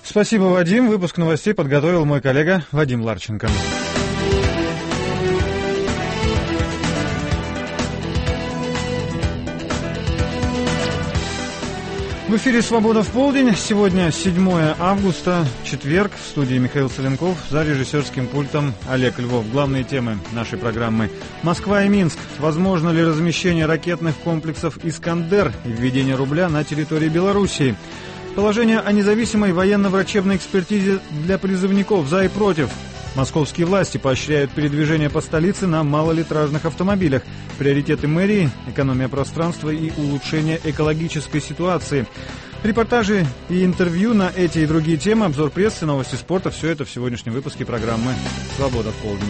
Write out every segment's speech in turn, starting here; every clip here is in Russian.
Спасибо, Вадим. Выпуск новостей подготовил мой коллега Вадим Ларченко. В эфире «Свобода в полдень». Сегодня 7 августа, четверг. В студии Михаил Соленков. За режиссерским пультом Олег Львов. Главные темы нашей программы. Москва и Минск. Возможно ли размещение ракетных комплексов «Искандер» и введение рубля на территории Белоруссии? Положение о независимой военно-врачебной экспертизе для призывников. За и против. Московские власти поощряют передвижение по столице на малолитражных автомобилях. Приоритеты мэрии – экономия пространства и улучшение экологической ситуации. Репортажи и интервью на эти и другие темы, обзор прессы, новости спорта – все это в сегодняшнем выпуске программы «Свобода в полдень».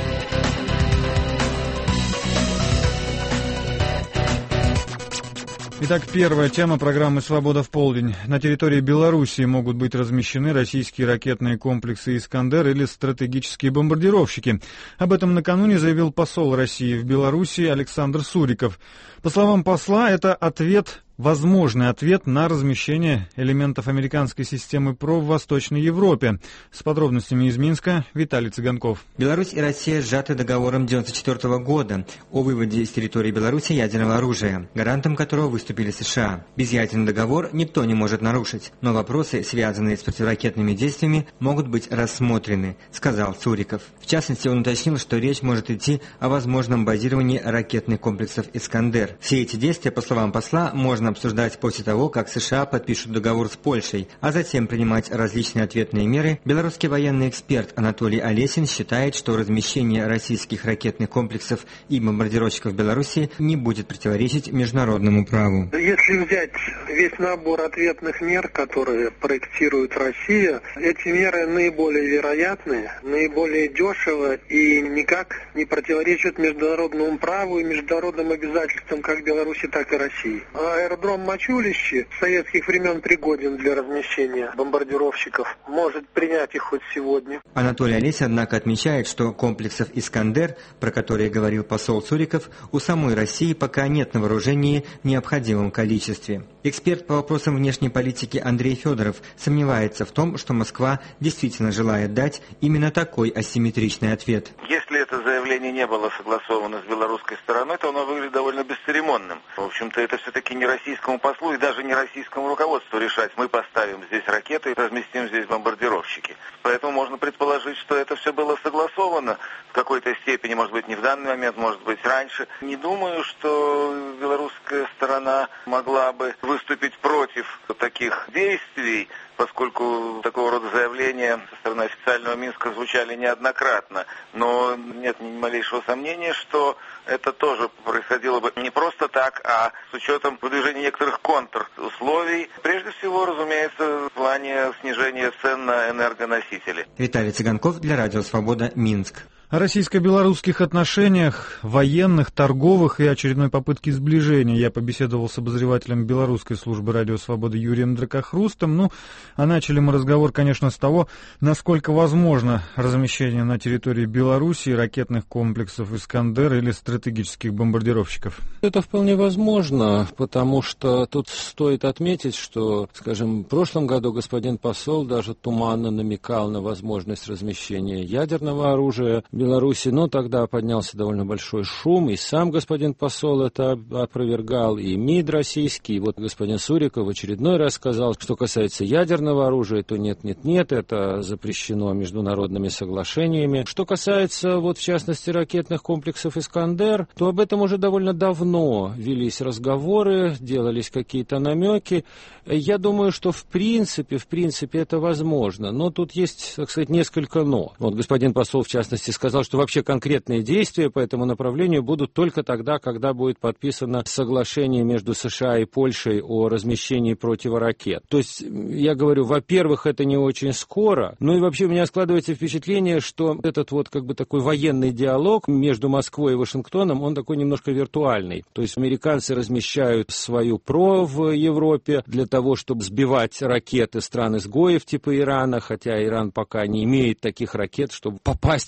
Итак, первая тема программы «Свобода в полдень». На территории Белоруссии могут быть размещены российские ракетные комплексы «Искандер» или стратегические бомбардировщики. Об этом накануне заявил посол России в Белоруссии Александр Суриков. По словам посла, это возможный ответ на размещение элементов американской системы ПРО в Восточной Европе. С подробностями из Минска Виталий Цыганков. Беларусь и Россия сжаты договором 1994 года о выводе из территории Беларуси ядерного оружия, гарантом которого выступили США. Безъядерный договор никто не может нарушить, но вопросы, связанные с противоракетными действиями, могут быть рассмотрены, сказал Суриков. В частности, он уточнил, что речь может идти о возможном базировании ракетных комплексов «Искандер». Все эти действия, по словам посла, можно обсуждать после того, как США подпишут договор с Польшей, а затем принимать различные ответные меры. Белорусский военный эксперт Анатолий Олесин считает, что размещение российских ракетных комплексов и бомбардировщиков в Беларуси не будет противоречить международному праву. Если взять весь набор ответных мер, которые проектирует Россия, эти меры наиболее вероятные, наиболее дешево и никак не противоречат международному праву и международным обязательствам как Беларуси, так и России. Аэродром Мачулище с советских времен пригоден для размещения бомбардировщиков. Может принять их хоть сегодня. Анатолий Олесин, однако, отмечает, что комплексов «Искандер», про которые говорил посол Суриков, у самой России пока нет на вооружении в необходимом количестве. Эксперт по вопросам внешней политики Андрей Федоров сомневается в том, что Москва действительно желает дать именно такой асимметричный ответ. Если это заявление не было согласовано с белорусской стороной, то оно выглядит довольно бесцеремонным. В общем-то, это все-таки не российскому послу и даже не российскому руководству решать. Мы поставим здесь ракеты и разместим здесь бомбардировщики. Поэтому можно предположить, что это все было согласовано в какой-то степени, может быть, не в данный момент, может быть, раньше. Не думаю, что белорусская сторона могла бы выступить против таких действий, поскольку такого рода заявления со стороны официального Минска звучали неоднократно. Но нет ни малейшего сомнения, что это тоже происходило бы не просто так, а с учетом выдвижения некоторых контрусловий. Прежде всего, разумеется, в плане снижения цен на энергоносители. Виталий Цыганков для Радио Свобода, Минск. О российско-белорусских отношениях, военных, торговых и очередной попытке сближения я побеседовал с обозревателем белорусской службы «Радио Свобода» Юрием Дракохрустом. А начали мы разговор, конечно, с того, насколько возможно размещение на территории Белоруссии ракетных комплексов «Искандер» или стратегических бомбардировщиков. Это вполне возможно, потому что тут стоит отметить, что, скажем, в прошлом году господин посол даже туманно намекал на возможность размещения ядерного оружия в Беларуси, но тогда поднялся довольно большой шум, и сам господин посол это опровергал, и МИД российский, и вот господин Суриков в очередной раз сказал, что касается ядерного оружия, то нет, это запрещено международными соглашениями. Что касается, вот в частности, ракетных комплексов «Искандер», то об этом уже довольно давно велись разговоры, делались какие-то намеки. Я думаю, что в принципе это возможно, но тут есть, так сказать, несколько «но». Вот господин посол, в частности, сказал, что вообще конкретные действия по этому направлению будут только тогда, когда будет подписано соглашение между США и Польшей о размещении противоракет. То есть, я говорю, во-первых, это не очень скоро, ну и вообще у меня складывается впечатление, что этот вот как бы такой военный диалог между Москвой и Вашингтоном, он такой немножко виртуальный. То есть, американцы размещают свою ПРО в Европе для того, чтобы сбивать ракеты стран-изгоев типа Ирана, хотя Иран пока не имеет таких ракет, чтобы попасть под эту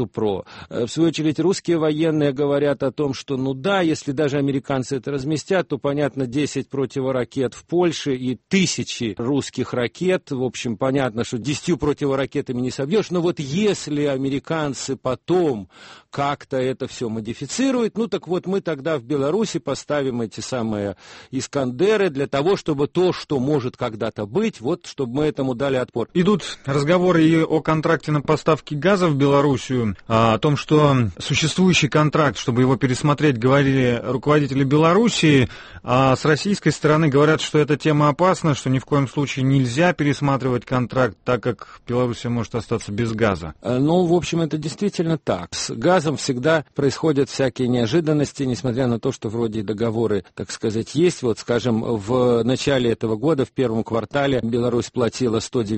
Тупро. В свою очередь, русские военные говорят о том, что, ну да, если даже американцы это разместят, то, понятно, 10 противоракет в Польше и тысячи русских ракет. В общем, понятно, что 10 противоракетами не собьешь. Но вот если американцы потом как-то это все модифицируют, ну так вот мы тогда в Беларуси поставим эти самые «Искандеры» для того, чтобы то, что может когда-то быть, вот чтобы мы этому дали отпор. Идут разговоры и о контракте на поставки газа в Белоруссию, о том, что существующий контракт, чтобы его пересмотреть, говорили руководители Белоруссии, а с российской стороны говорят, что эта тема опасна, что ни в коем случае нельзя пересматривать контракт, так как Белоруссия может остаться без газа. Ну, в общем, это действительно так. С газом всегда происходят всякие неожиданности, несмотря на то, что вроде договоры, так сказать, есть. Вот, скажем, в начале этого года, в первом квартале, Беларусь платила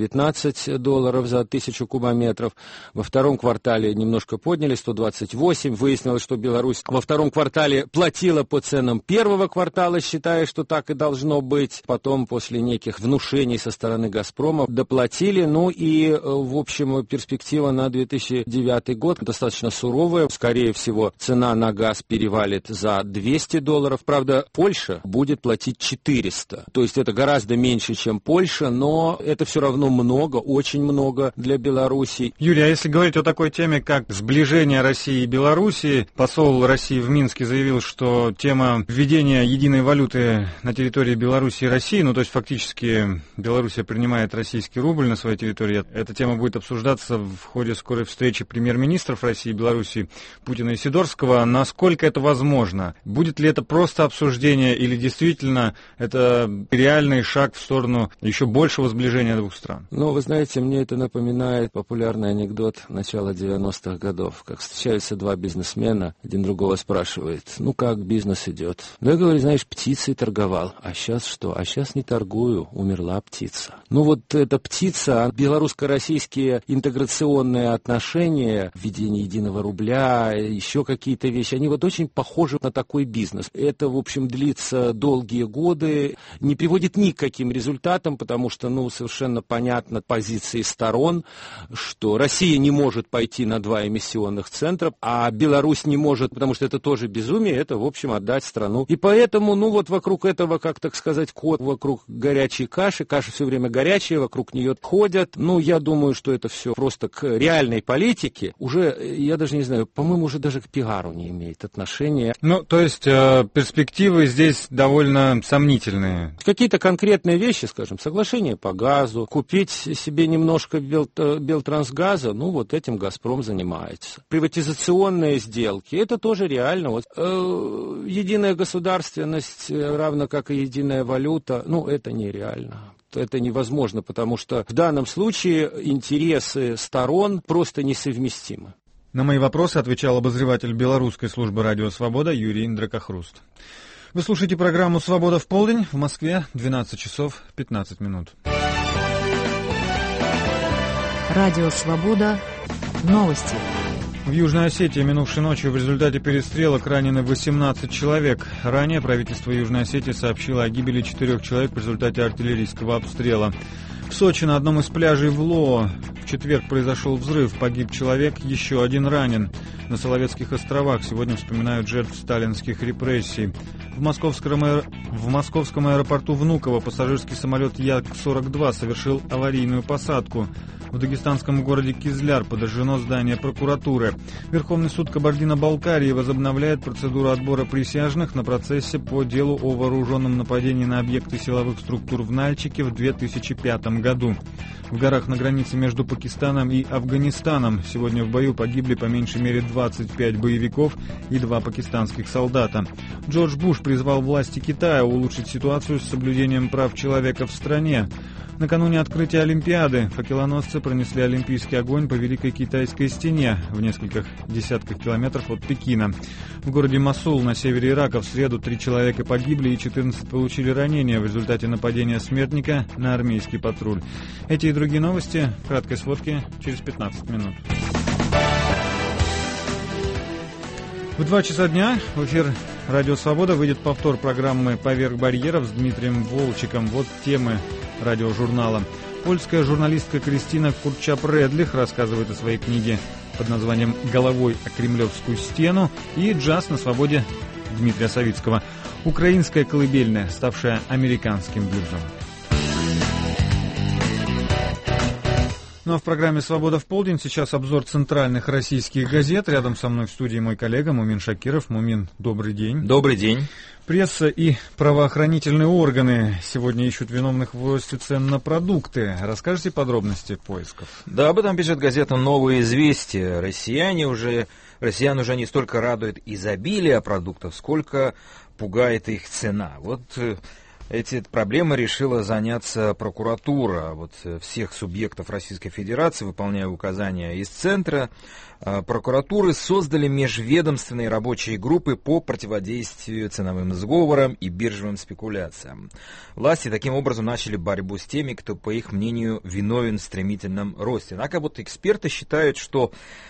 $119 за 1000 кубометров. Во втором квартале немножко подняли, 128. Выяснилось, что Беларусь во втором квартале платила по ценам первого квартала, считая, что так и должно быть. Потом, после неких внушений со стороны «Газпрома», доплатили. Ну и, в общем, перспектива на 2009 год достаточно суровая. Скорее всего, цена на газ перевалит за $200. Правда, Польша будет платить 400. То есть это гораздо меньше, чем Польша, но это все равно много, очень много для Беларуси. Юрий, а если говорить о такой теме, как сближение России и Белоруссии, посол России в Минске заявил, что тема введения единой валюты на территории Беларуси и России, ну то есть фактически Белоруссия принимает российский рубль на своей территории, эта тема будет обсуждаться в ходе скорой встречи премьер-министров России и Беларуси Путина и Сидорского. Насколько это возможно? Будет ли это просто обсуждение или действительно это реальный шаг в сторону еще большего сближения двух стран? Ну, вы знаете, мне это напоминает популярный анекдот начала 90-х годов, как встречаются два бизнесмена, один другого спрашивает, ну как бизнес идет? Ну, я говорю, знаешь, птицей торговал, а сейчас что? А сейчас не торгую, умерла птица. Ну вот эта птица, белорусско-российские интеграционные отношения, введение единого рубля, еще какие-то вещи, они вот очень похожи на такой бизнес. Это, в общем, длится долгие годы, не приводит ни к каким результатам, потому что, ну, совершенно понятно позиции сторон, что Россия не может пойти на 2 эмиссионных центра, а Беларусь не может, потому что это тоже безумие, это, в общем, отдать страну. И поэтому, ну, вот вокруг этого, как так сказать, кот вокруг горячей каши, каша все время горячая, вокруг нее ходят. Ну, я думаю, что это все просто к реальной политике уже, я даже не знаю, по-моему, уже даже к пиару не имеет отношения. Ну, то есть перспективы здесь довольно сомнительные. Какие-то конкретные вещи, скажем, соглашение по газу, купить себе немножко Белтрансгаза, ну, вот этим «Газпром» занимается. Приватизационные сделки, это тоже реально. Вот, единая государственность, равно как и единая валюта, ну, это нереально. Это невозможно, потому что в данном случае интересы сторон просто несовместимы. На мои вопросы отвечал обозреватель белорусской службы «Радио Свобода» Юрий Дракохруст. Вы слушаете программу «Свобода в полдень». В Москве 12 часов 15 минут. Радио «Свобода». Новости. В Южной Осетии минувшей ночью в результате перестрелок ранены 18 человек. Ранее правительство Южной Осетии сообщило о гибели 4 человек в результате артиллерийского обстрела. В Сочи на одном из пляжей в Лоо в четверг произошел взрыв, погиб человек, еще один ранен. На Соловецких островах сегодня вспоминают жертв сталинских репрессий. В московском аэропорту Внуково пассажирский самолет Як-42 совершил аварийную посадку. В дагестанском городе Кизляр подожжено здание прокуратуры. Верховный суд Кабардино-Балкарии возобновляет процедуру отбора присяжных на процессе по делу о вооруженном нападении на объекты силовых структур в Нальчике в 2005 году. В горах на границе между Пакистаном и Афганистаном сегодня в бою погибли по меньшей мере 25 боевиков и 2 пакистанских солдата. Джордж Буш призвал власти Китая улучшить ситуацию с соблюдением прав человека в стране. Накануне открытия Олимпиады факелоносцы пронесли олимпийский огонь по Великой Китайской стене в нескольких десятках километров от Пекина. В городе Мосул на севере Ирака в среду 3 человека погибли и 14 получили ранения в результате нападения смертника на армейский патруль. Эти и другие новости в краткой сводке через 15 минут. В 2 часа дня в эфир «Радио Свобода» выйдет повтор программы «Поверх барьеров» с Дмитрием Волчиком. Вот темы радиожурнала. Польская журналистка Кристина Курчап-Редлих рассказывает о своей книге под названием «Головой о Кремлевскую стену», и джаз на свободе Дмитрия Савицкого. Украинская колыбельная, ставшая американским блюзом. Ну а в программе «Свобода в полдень» сейчас обзор центральных российских газет. Рядом со мной в студии мой коллега Мумин Шакиров. Мумин, добрый день. Добрый день. Пресса и правоохранительные органы сегодня ищут виновных в росте цен на продукты. Расскажите подробности поисков. Да, об этом пишет газета «Новые известия». Россиян уже не столько радует изобилие продуктов, сколько пугает их цена. Вот эти проблемы решила заняться прокуратура всех субъектов Российской Федерации, выполняя указания из Центра. Прокуратуры создали межведомственные рабочие группы по противодействию ценовым сговорам и биржевым спекуляциям. Власти таким образом начали борьбу с теми, кто, по их мнению, виновен в стремительном росте. Однако эксперты считают, что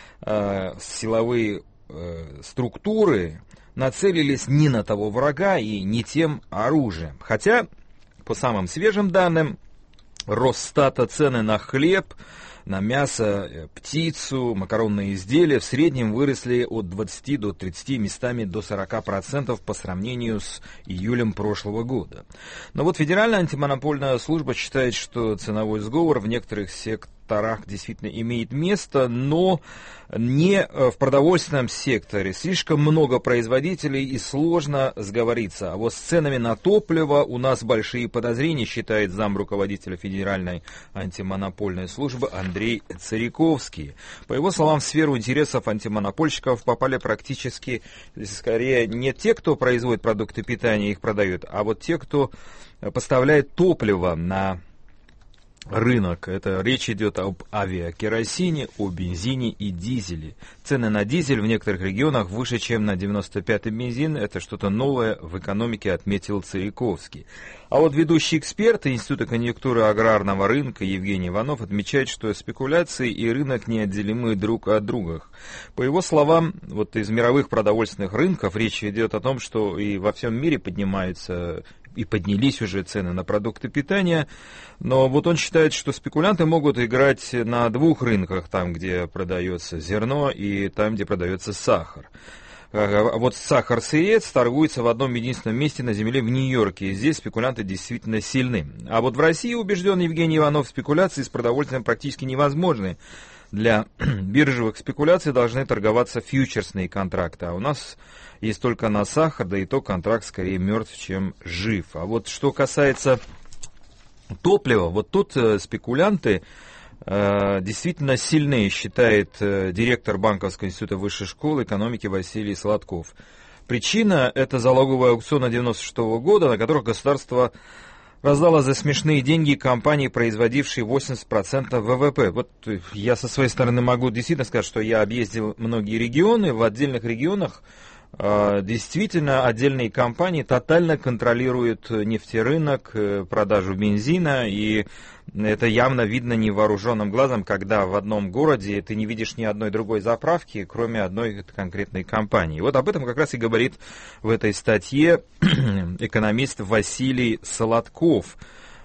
силовые структуры нацелились не на того врага и не тем оружием. Хотя, по самым свежим данным, Росстата цены на хлеб, на мясо, птицу, макаронные изделия в среднем выросли от 20 до 30, местами до 40% по сравнению с июлем прошлого года. Но Федеральная антимонопольная служба считает, что ценовой сговор в некоторых секторах действительно имеет место, но не в продовольственном секторе. Слишком много производителей и сложно сговориться. А с ценами на топливо у нас большие подозрения, считает замруководителя Федеральной антимонопольной службы Андрей Цариковский. По его словам, в сферу интересов антимонопольщиков попали практически, скорее, не те, кто производит продукты питания и их продают, а те, кто поставляет топливо на рынок. Это речь идет об авиакеросине, о бензине и дизеле. Цены на дизель в некоторых регионах выше, чем на 95-й бензин. Это что-то новое в экономике, отметил Цариковский. А ведущий эксперт Института конъюнктуры аграрного рынка Евгений Иванов отмечает, что спекуляции и рынок неотделимы друг от друга. По его словам, из мировых продовольственных рынков речь идет о том, что и во всем мире поднимаются и поднялись уже цены на продукты питания, но он считает, что спекулянты могут играть на двух рынках, там, где продается зерно, и там, где продается сахар. Сахар-сырец торгуется в одном единственном месте на земле в Нью-Йорке, и здесь спекулянты действительно сильны. А в России, убежден Евгений Иванов, спекуляции с продовольствием практически невозможны. Для биржевых спекуляций должны торговаться фьючерсные контракты, а у нас есть только на сахар, да и то контракт скорее мертв, чем жив. А что касается топлива, тут спекулянты действительно сильные, считает директор Банковского института высшей школы экономики Василий Сладков. Причина – это залоговые аукционы 1996 года, на которых государство раздала за смешные деньги компании, производившие 80% ВВП. Я со своей стороны могу действительно сказать, что я объездил многие регионы. В отдельных регионах действительно отдельные компании тотально контролируют нефтерынок, продажу бензина, и это явно видно невооруженным глазом, когда в одном городе ты не видишь ни одной другой заправки, кроме одной конкретной компании. Об этом как раз и говорит в этой статье экономист Василий Солодков.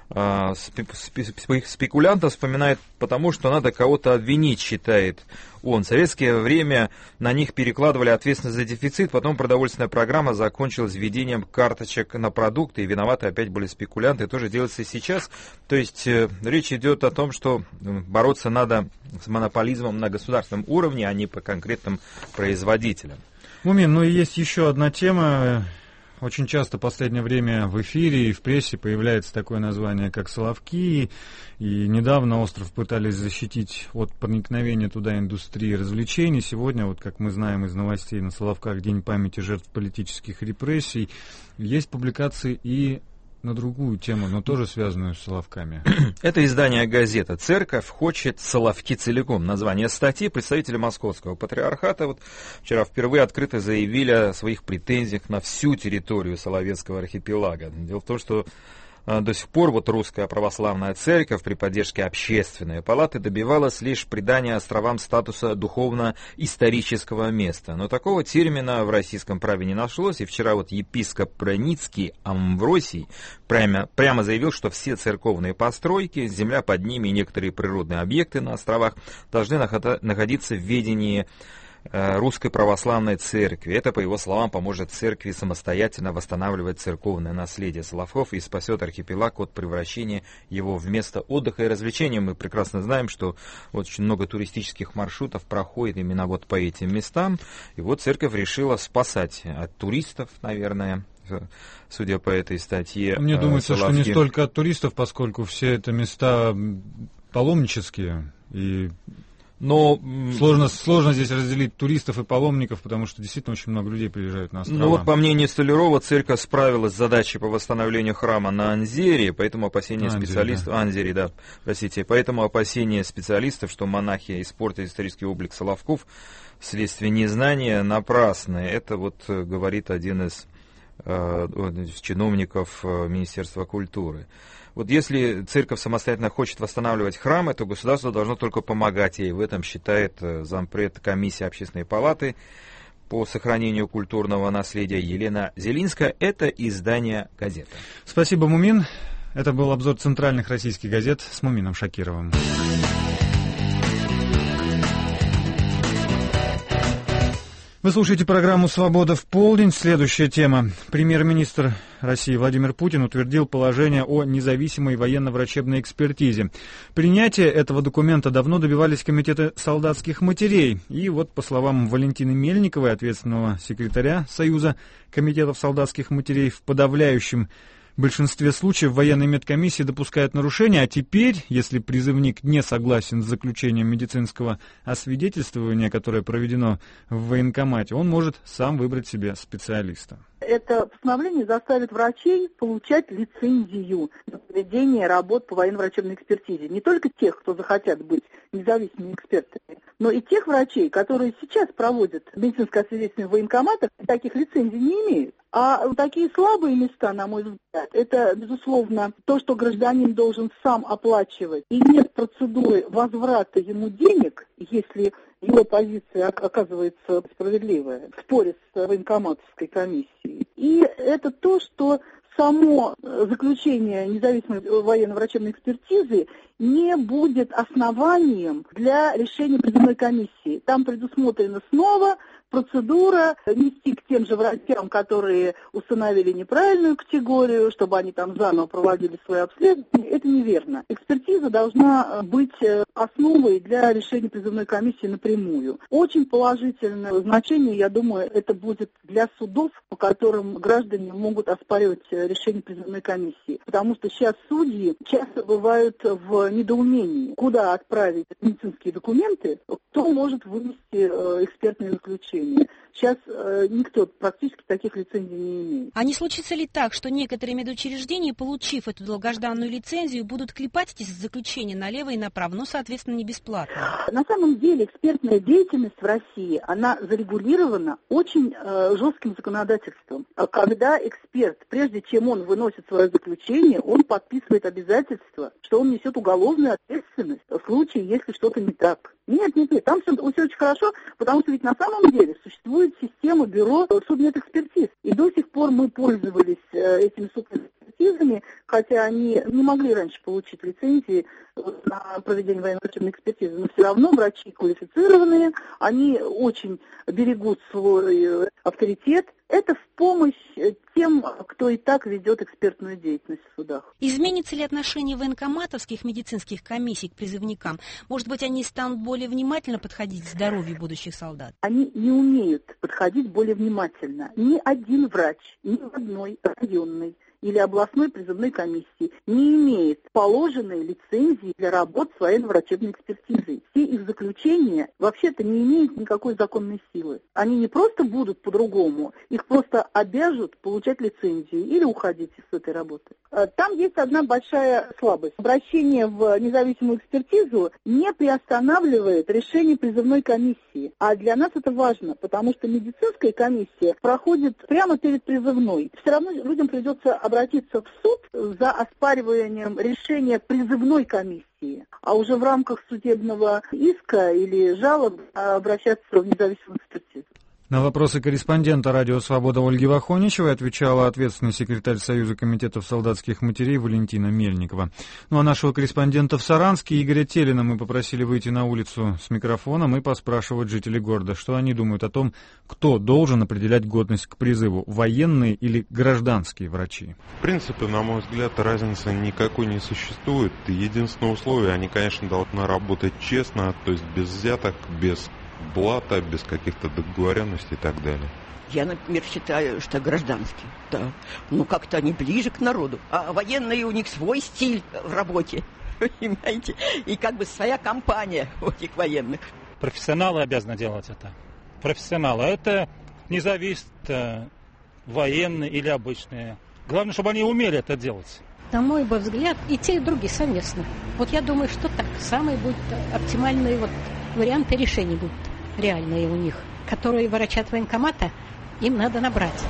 Спекулянтов вспоминает потому, что надо кого-то обвинить, считает он. В советское время на них перекладывали ответственность за дефицит, потом продовольственная программа закончилась введением карточек на продукты, и виноваты опять были спекулянты. Это тоже делается и сейчас. То есть речь идет о том, что бороться надо с монополизмом на государственном уровне, а не по конкретным производителям. Мумин, и есть еще одна тема. Очень часто в последнее время в эфире и в прессе появляется такое название, как Соловки. И недавно остров пытались защитить от проникновения туда индустрии развлечений. Сегодня, как мы знаем из новостей, на Соловках День памяти жертв политических репрессий. Есть публикации и на другую тему, но тоже связанную с Соловками. Это издание «Газета». «Церковь хочет Соловки целиком». Название статьи. Представители Московского патриархата вчера впервые открыто заявили о своих претензиях на всю территорию Соловецкого архипелага. Дело в том, что До сих пор вот Русская Православная Церковь при поддержке Общественной палаты добивалась лишь придания островам статуса духовно-исторического места. Но такого термина в российском праве не нашлось, и вчера вот епископ Броницкий Амвросий прямо заявил, что все церковные постройки, земля под ними и некоторые природные объекты на островах должны находиться в ведении Русской Православной Церкви. Это, по его словам, поможет церкви самостоятельно восстанавливать церковное наследие островов и спасет архипелаг от превращения его в место отдыха и развлечения. Мы прекрасно знаем, что вот очень много туристических маршрутов проходит именно вот по этим местам. И вот церковь решила спасать от туристов, наверное, судя по этой статье. Мне думается, что не столько от туристов, поскольку все это места паломнические, и но сложно здесь разделить туристов и паломников, потому что действительно очень много людей приезжают на острова. Ну вот по мнению Столярова, церковь справилась с задачей по восстановлению храма на Анзере, поэтому опасения поэтому опасения специалистов, что монахи испортят исторический облик Соловков вследствие незнания, напрасны. Это вот говорит один из чиновников Министерства культуры. Вот если церковь самостоятельно хочет восстанавливать храмы, то государство должно только помогать ей. В этом считает зампред комиссии Общественной палаты по сохранению культурного наследия Елена Зелинская. Это издание «Газета». Спасибо, Мумин. Это был обзор центральных российских газет с Мумином Шакировым. Вы слушаете программу «Свобода в полдень». Следующая тема. Премьер-министр России Владимир Путин утвердил положение о независимой военно-врачебной экспертизе. Принятие этого документа давно добивались комитеты солдатских матерей. И вот, по словам Валентины Мельниковой, ответственного секретаря Союза комитетов солдатских матерей, в подавляющем в большинстве случаев военные медкомиссии допускают нарушения, а теперь, если призывник не согласен с заключением медицинского освидетельствования, которое проведено в военкомате, он может сам выбрать себе специалиста. Это постановление заставит врачей получать лицензию на проведение работ по военно-врачебной экспертизе. Не только тех, кто захотят быть независимыми экспертами, но и тех врачей, которые сейчас проводят медицинское освидетельствование в военкоматах, и таких лицензий не имеют. А такие слабые места, на мой взгляд, это, безусловно, то, что гражданин должен сам оплачивать. И нет процедуры возврата ему денег, если его позиция оказывается справедливая в споре с военкоматовской комиссией. И это то, что само заключение независимой военно-врачебной экспертизы не будет основанием для решения призывной комиссии. Там предусмотрена снова процедура нести к тем же врачам, которые установили неправильную категорию, чтобы они там заново проводили свои обследования. Это неверно. Экспертиза должна быть основой для решения призывной комиссии напрямую. Очень положительное значение, я думаю, это будет для судов, по которым граждане могут оспаривать решение призывной комиссии. Потому что сейчас судьи часто бывают в недоумении, куда отправить медицинские документы, кто может вынести экспертное заключение. Сейчас никто практически таких лицензий не имеет. А не случится ли так, что некоторые медучреждения, получив эту долгожданную лицензию, будут клепать эти заключения налево и направо, но, соответственно, не бесплатно? На самом деле экспертная деятельность в России, она зарегулирована очень жестким законодательством. Когда эксперт, прежде чем он выносит свое заключение, он подписывает обязательство, что он несет уголовную ответственность в случае, если что-то не так. Нет, там все очень хорошо, потому что ведь на самом деле существует система бюро судмедэкспертиз. И до сих пор мы пользовались этими судмедэкспертизами, хотя они не могли раньше получить лицензии на проведение военно-врачебной экспертизы. Но все равно врачи квалифицированные, они очень берегут свой авторитет. Это в помощь тем, кто и так ведет экспертную деятельность в судах. Изменится ли отношение военкоматовских медицинских комиссий к призывникам? Может быть, они станут более внимательно подходить к здоровью будущих солдат? Они не умеют подходить более внимательно. Ни один врач, ни в одной районной или областной призывной комиссии не имеет положенной лицензии для работ с военно-врачебной экспертизой. Все их заключения вообще-то не имеют никакой законной силы. Они не просто будут по-другому, их просто обяжут получать лицензию или уходить из этой работы. Там есть одна большая слабость. Обращение в независимую экспертизу не приостанавливает решение призывной комиссии. А для нас это важно, потому что медицинская комиссия проходит прямо перед призывной. Все равно людям придется обратиться в суд за оспариванием решения призывной комиссии, а уже в рамках судебного иска или жалоб обращаться в независимую экспертизу. На вопросы корреспондента «Радио Свобода» Ольги Вахоничевой отвечала ответственный секретарь Союза комитетов солдатских матерей Валентина Мельникова. Ну а нашего корреспондента в Саранске Игоря Телина мы попросили выйти на улицу с микрофоном и поспрашивать жителей города, что они думают о том, кто должен определять годность к призыву, военные или гражданские врачи. В принципе, на мой взгляд, разницы никакой не существует. Единственное условие, они, конечно, должны работать честно, то есть без взяток, без блата, без каких-то договоренностей и так далее. Я, например, считаю, что гражданские, да. Ну, как-то они ближе к народу. А военные, у них свой стиль в работе, понимаете? И как бы своя компания у этих военных. Профессионалы обязаны делать это. Профессионалы. Это не зависит, военные или обычные. Главное, чтобы они умели это делать. На мой взгляд, и те, и другие совместно. Вот я думаю, что так. Самые будут оптимальные варианты решений будут реальные у них, которые врачи от военкомата им надо набрать.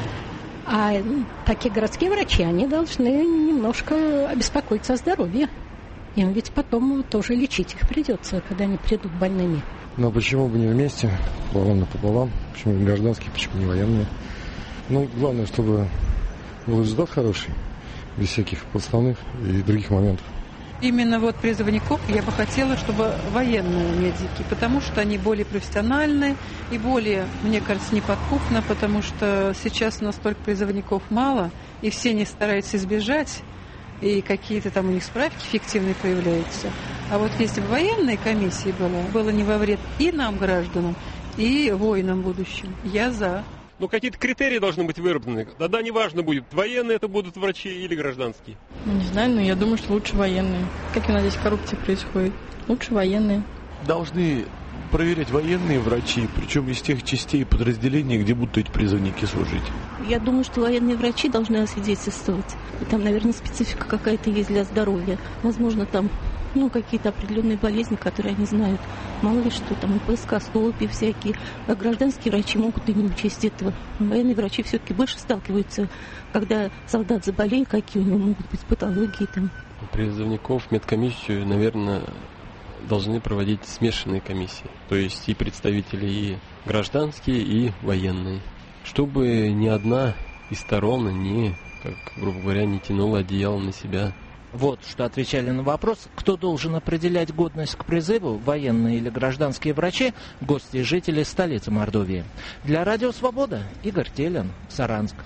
А такие городские врачи, они должны немножко обеспокоиться о здоровье. Им ведь потом тоже лечить их придется, когда они придут больными. Ну, почему бы не вместе, пополам напополам, почему не гражданские, почему не военные. Ну, главное, чтобы был результат хороший, без всяких подставных и других моментов. Именно призывников я бы хотела, чтобы военные медики, потому что они более профессиональны и более, мне кажется, неподкупны, потому что сейчас настолько призывников мало, и все они стараются избежать, и какие-то там у них справки фиктивные появляются. А вот если бы военной комиссии было не во вред и нам, гражданам, и воинам будущим, я за. Но какие-то критерии должны быть выработаны. Тогда неважно будет, военные это будут врачи или гражданские. Не знаю, но я думаю, что лучше военные. Как у нас здесь коррупция происходит? Лучше военные. Должны проверять военные врачи, причем из тех частей и подразделений, где будут эти призывники служить. Я думаю, что военные врачи должны освидетельствовать. И там, наверное, специфика какая-то есть для здоровья. Возможно, там какие-то определенные болезни, которые они знают. Мало ли что, там и плоскостопие всякие. А гражданские врачи могут и не учесть этого. Военные врачи все-таки больше сталкиваются, когда солдат заболеет, какие у него могут быть патологии там. Призывников медкомиссию, наверное, должны проводить смешанные комиссии. То есть и представители и гражданские, и военные. Чтобы ни одна из сторон грубо говоря, не тянула одеяло на себя. Вот что отвечали на вопрос, кто должен определять годность к призыву, военные или гражданские врачи, гости и жители столицы Мордовии. Для Радио Свобода Игорь Телин, Саранск.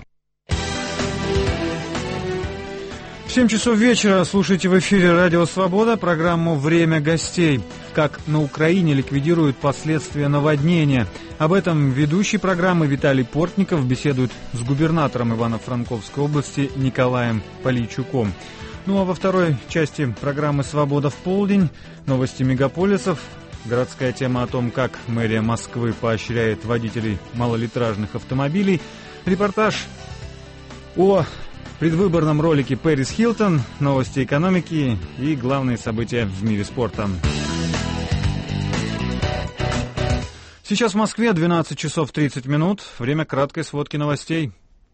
В 7 часов вечера слушайте в эфире Радио Свобода программу «Время гостей». Как на Украине ликвидируют последствия наводнения. Об этом ведущий программы Виталий Портников беседует с губернатором Ивано-Франковской области Николаем Полейчуком. Ну а во второй части программы «Свобода в полдень» новости мегаполисов, городская тема о том, как мэрия Москвы поощряет водителей малолитражных автомобилей, репортаж о предвыборном ролике Пэрис Хилтон, новости экономики и главные события в мире спорта. Сейчас в Москве 12 часов 30 минут, время краткой сводки новостей.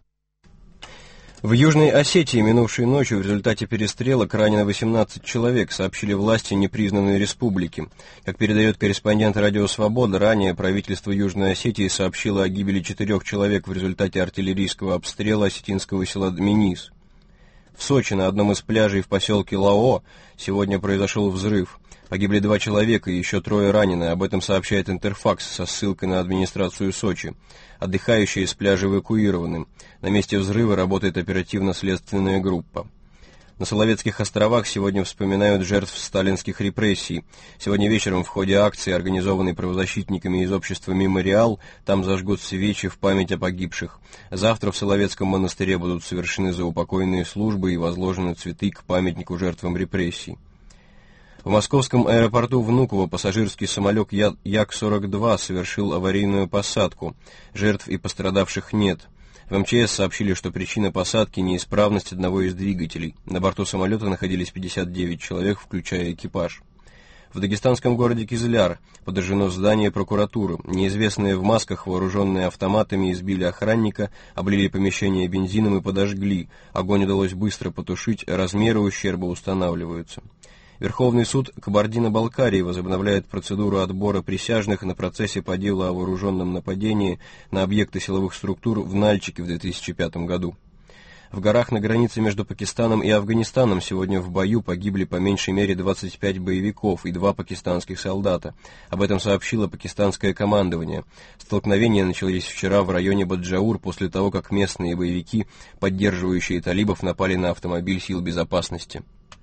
В Южной Осетии минувшей ночью в результате перестрелок ранено 18 человек, сообщили власти непризнанной республики. Как передает корреспондент «Радио Свобода», ранее правительство Южной Осетии сообщило о гибели 4 человек в результате артиллерийского обстрела осетинского села Дминис. В Сочи на одном из пляжей в поселке Лао сегодня произошел взрыв. Погибли 2 человека и еще 3 ранены. Об этом сообщает Интерфакс со ссылкой на администрацию Сочи. Отдыхающие с пляжа эвакуированы. На месте взрыва работает оперативно-следственная группа. На Соловецких островах сегодня вспоминают жертв сталинских репрессий. Сегодня вечером в ходе акции, организованной правозащитниками из общества «Мемориал», там зажгут свечи в память о погибших. Завтра в Соловецком монастыре будут совершены заупокойные службы и возложены цветы к памятнику жертвам репрессий. В московском аэропорту Внуково пассажирский самолет Як-42 совершил аварийную посадку. Жертв и пострадавших нет. В МЧС сообщили, что причина посадки – неисправность одного из двигателей. На борту самолета находились 59 человек, включая экипаж. В дагестанском городе Кизляр подожжено здание прокуратуры. Неизвестные в масках, вооруженные автоматами, избили охранника, облили помещение бензином и подожгли. Огонь удалось быстро потушить, размеры ущерба устанавливаются. Верховный суд Кабардино-Балкарии возобновляет процедуру отбора присяжных на процессе по делу о вооруженном нападении на объекты силовых структур в Нальчике в 2005 году. В горах на границе между Пакистаном и Афганистаном сегодня в бою погибли по меньшей мере 25 боевиков и 2 пакистанских солдата. Об этом сообщило пакистанское командование. Столкновения начались вчера в районе Баджаур после того, как местные боевики, поддерживающие талибов, напали на автомобиль сил безопасности.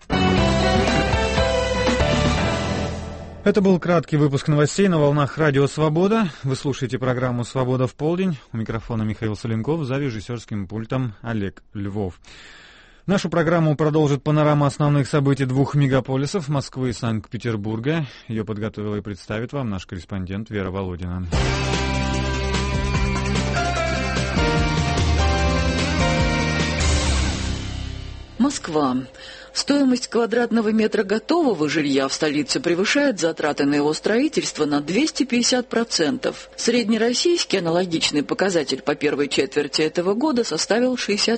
Это был краткий выпуск новостей на волнах Радио Свобода. Вы слушаете программу «Свобода в полдень». У микрофона Михаил Соленков, за режиссерским пультом Олег Львов. Нашу программу продолжит панорама основных событий двух мегаполисов Москвы и Санкт-Петербурга. Ее подготовила и представит вам наш корреспондент Вера Володина. Москва. Стоимость квадратного метра готового жилья в столице превышает затраты на его строительство на 250%. Среднероссийский аналогичный показатель по первой четверти этого года составил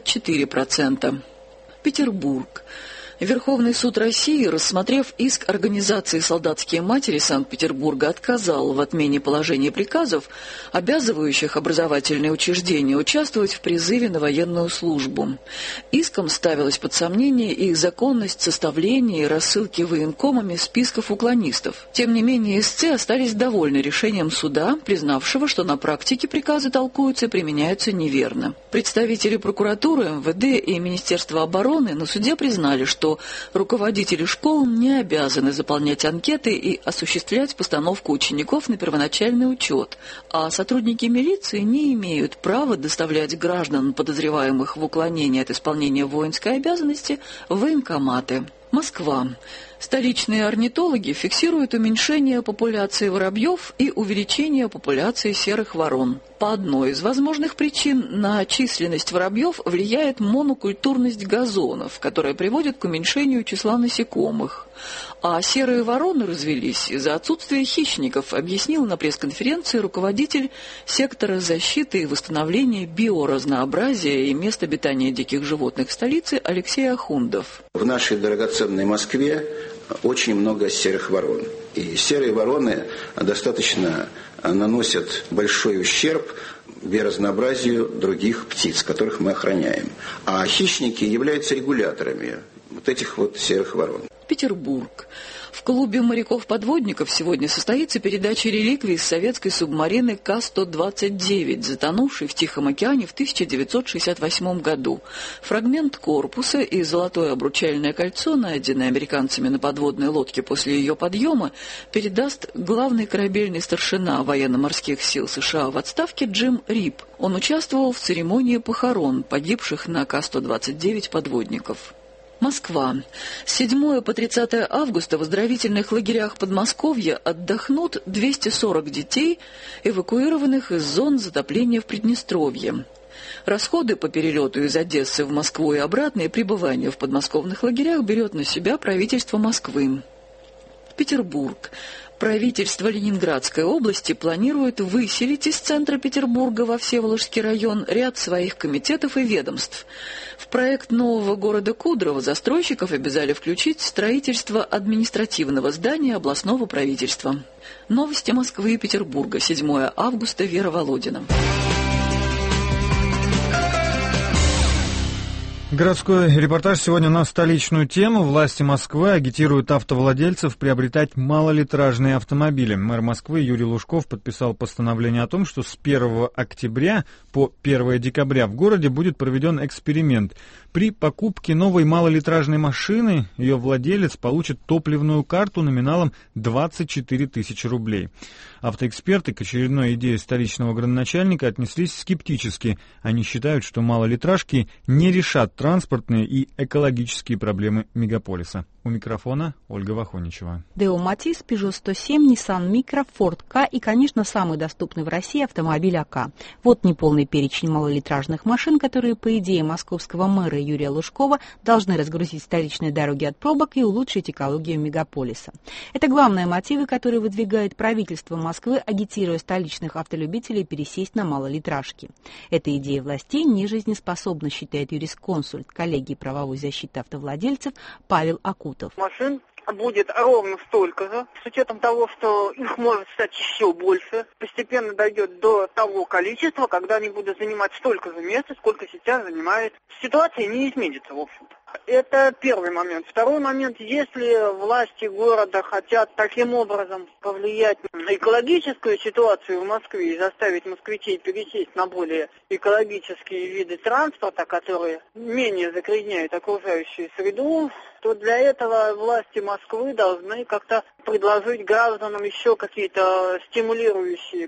64%. Петербург. Верховный суд России, рассмотрев иск организации «Солдатские матери» Санкт-Петербурга, отказал в отмене положений приказов, обязывающих образовательные учреждения участвовать в призыве на военную службу. Иском ставилась под сомнение и законность составления и рассылки военкомами списков уклонистов. Тем не менее, истцы остались довольны решением суда, признавшего, что на практике приказы толкуются и применяются неверно. Представители прокуратуры, МВД и Министерства обороны на суде признали, что руководители школ не обязаны заполнять анкеты и осуществлять постановку учеников на первоначальный учет, а сотрудники милиции не имеют права доставлять граждан, подозреваемых в уклонении от исполнения воинской обязанности, в военкоматы. Москва. Столичные орнитологи фиксируют уменьшение популяции воробьев и увеличение популяции серых ворон. По одной из возможных причин на численность воробьев влияет монокультурность газонов, которая приводит к уменьшению числа насекомых. А серые вороны развелись из-за отсутствия хищников, объяснил на пресс-конференции руководитель сектора защиты и восстановления биоразнообразия и мест обитания диких животных столицы Алексей Ахундов. В нашей драгоценной Москве очень много серых ворон. И серые вороны достаточно наносят большой ущерб биоразнообразию других птиц, которых мы охраняем. А хищники являются регуляторами вот этих вот серых ворон. Петербург. В клубе моряков-подводников сегодня состоится передача реликвий с советской субмарины К-129, затонувшей в Тихом океане в 1968 году. Фрагмент корпуса и золотое обручальное кольцо, найденное американцами на подводной лодке после ее подъема, передаст главный корабельный старшина военно-морских сил США в отставке Джим Рип. Он участвовал в церемонии похорон погибших на К-129 подводников. Москва. С 7 по 30 августа в оздоровительных лагерях Подмосковья отдохнут 240 детей, эвакуированных из зон затопления в Приднестровье. Расходы по перелету из Одессы в Москву и обратно и пребывание в подмосковных лагерях берет на себя правительство Москвы. Петербург. Правительство Ленинградской области планирует выселить из центра Петербурга во Всеволожский район ряд своих комитетов и ведомств. В проект нового города Кудрово застройщиков обязали включить строительство административного здания областного правительства. Новости Москвы и Петербурга. 7 августа. Вера Володина. Городской репортаж сегодня на столичную тему. Власти Москвы агитируют автовладельцев приобретать малолитражные автомобили. Мэр Москвы Юрий Лужков подписал постановление о том, что с 1 октября по 1 декабря в городе будет проведен эксперимент. При покупке новой малолитражной машины ее владелец получит топливную карту номиналом 24 тысячи рублей. Автоэксперты к очередной идее столичного градоначальника отнеслись скептически. Они считают, что малолитражки не решат транспортные и экологические проблемы мегаполиса. У микрофона Ольга Вахоничева. Део Матис, Peugeot 107, Nissan Micra, Ford Ka и, конечно, самый доступный в России автомобиль АК. Вот неполный перечень малолитражных машин, которые, по идее московского мэра Юрия Лужкова, должны разгрузить столичные дороги от пробок и улучшить экологию мегаполиса. Это главные мотивы, которые выдвигает правительство Москвы, агитируя столичных автолюбителей пересесть на малолитражки. Эта идея властей не жизнеспособна, считает юрисконсульт коллегии правовой защиты автовладельцев Павел Акутов. Машин будет ровно столько же, с учетом того, что их может стать еще больше, постепенно дойдет до того количества, когда они будут занимать столько же места, сколько сейчас занимает. Ситуация не изменится, в общем-то. Это первый момент. Второй момент, если власти города хотят таким образом повлиять на экологическую ситуацию в Москве и заставить москвичей пересесть на более экологические виды транспорта, которые менее загрязняют окружающую среду, то для этого власти Москвы должны как-то предложить гражданам еще какие-то стимулирующие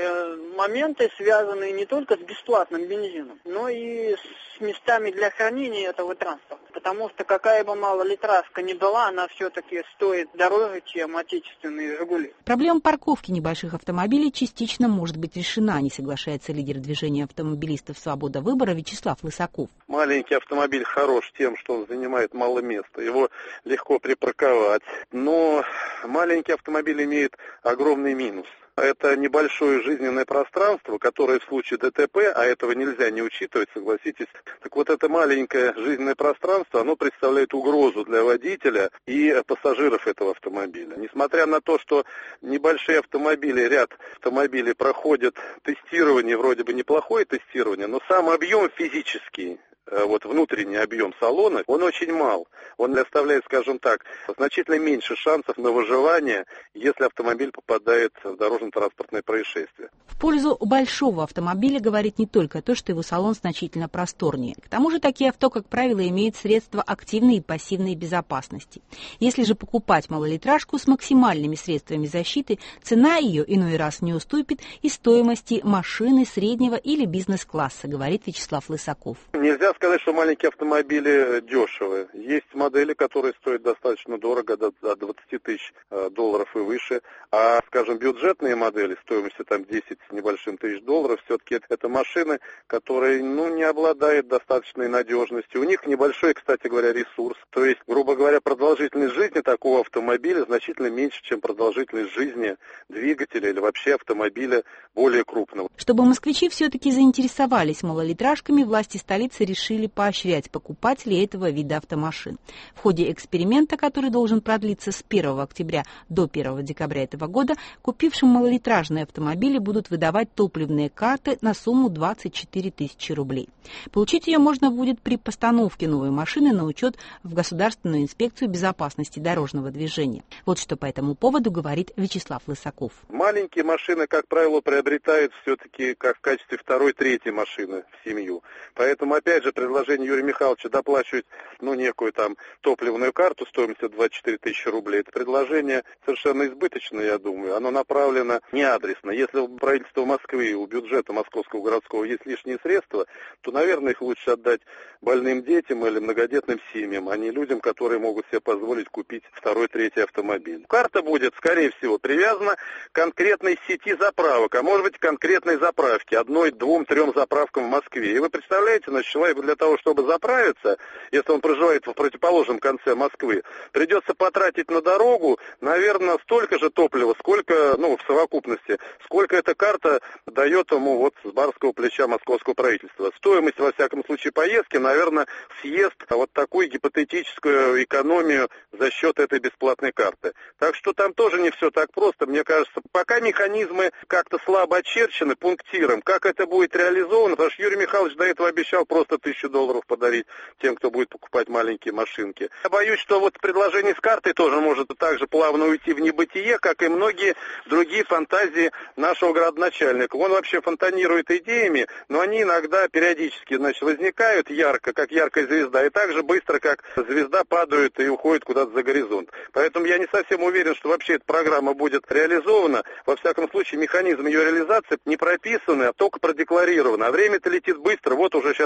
моменты, связанные не только с бесплатным бензином, но и с местами для хранения этого транспорта. Потому что какая бы малолитражка ни была, она все-таки стоит дороже, чем отечественные «Жигули». Проблема парковки небольших автомобилей частично может быть решена, не соглашается лидер движения автомобилистов «Свобода выбора» Вячеслав Лысаков. Маленький автомобиль хорош тем, что он занимает мало места, его легко припарковать, но маленький автомобиль имеет огромный минус. Это небольшое жизненное пространство, которое в случае ДТП, а этого нельзя не учитывать, согласитесь. Так вот, это маленькое жизненное пространство, оно представляет угрозу для водителя и пассажиров этого автомобиля. Несмотря на то, что небольшие автомобили, ряд автомобилей проходят тестирование, вроде бы неплохое тестирование, но сам объем физический, внутренний объем салона, он очень мал. Он оставляет, скажем так, значительно меньше шансов на выживание, если автомобиль попадает в дорожно-транспортное происшествие. В пользу большого автомобиля говорит не только то, что его салон значительно просторнее. К тому же такие авто, как правило, имеют средства активной и пассивной безопасности. Если же покупать малолитражку с максимальными средствами защиты, цена ее иной раз не уступит и стоимости машины среднего или бизнес-класса, говорит Вячеслав Лысаков. Нельзя сказать, что маленькие автомобили дешевые. Есть модели, которые стоят достаточно дорого, до 20 тысяч долларов и выше. А, скажем, бюджетные модели стоимостью 10 с небольшим тысяч долларов, все-таки это машины, которые не обладают достаточной надежностью. У них небольшой, кстати говоря, ресурс. То есть, грубо говоря, продолжительность жизни такого автомобиля значительно меньше, чем продолжительность жизни двигателя или вообще автомобиля более крупного. Чтобы москвичи все-таки заинтересовались малолитражками, власти столицы решили поощрять покупателей этого вида автомашин. В ходе эксперимента, который должен продлиться с 1 октября до 1 декабря этого года, купившим малолитражные автомобили будут выдавать топливные карты на сумму 24 тысячи рублей. Получить ее можно будет при постановке новой машины на учет в Государственную инспекцию безопасности дорожного движения. Вот что по этому поводу говорит Вячеслав Лысаков. Маленькие машины, как правило, приобретают все-таки как в качестве второй, третьей машины в семью. Поэтому, опять же, предложение Юрия Михайловича доплачивать некую топливную карту стоимостью 24 тысячи рублей, это предложение совершенно избыточное, я думаю. Оно направлено не адресно. Если у правительства Москвы и у бюджета Московского городского есть лишние средства, то, наверное, их лучше отдать больным детям или многодетным семьям, а не людям, которые могут себе позволить купить второй, третий автомобиль. Карта будет, скорее всего, привязана к конкретной сети заправок, а может быть, конкретной заправке, 1, 2, 3 заправкам в Москве. И вы представляете, человеку для того, чтобы заправиться, если он проживает в противоположном конце Москвы, придется потратить на дорогу, наверное, столько же топлива, сколько, в совокупности, сколько эта карта дает ему с барского плеча московского правительства. Стоимость, во всяком случае, поездки, наверное, съест такую гипотетическую экономию за счет этой бесплатной карты. Так что там тоже не все так просто. Мне кажется, пока механизмы как-то слабо очерчены пунктиром, как это будет реализовано, потому что Юрий Михайлович до этого обещал просто $1000 подарить тем, кто будет покупать маленькие машинки. Я боюсь, что предложение с картой тоже может так же плавно уйти в небытие, как и многие другие фантазии нашего градоначальника. Он вообще фонтанирует идеями, но они иногда периодически, возникают ярко, как яркая звезда, и так же быстро, как звезда падает и уходит куда-то за горизонт. Поэтому я не совсем уверен, что вообще эта программа будет реализована. Во всяком случае, механизм ее реализации не прописан, а только продекларирован. А время-то летит быстро. Вот уже сейчас на носу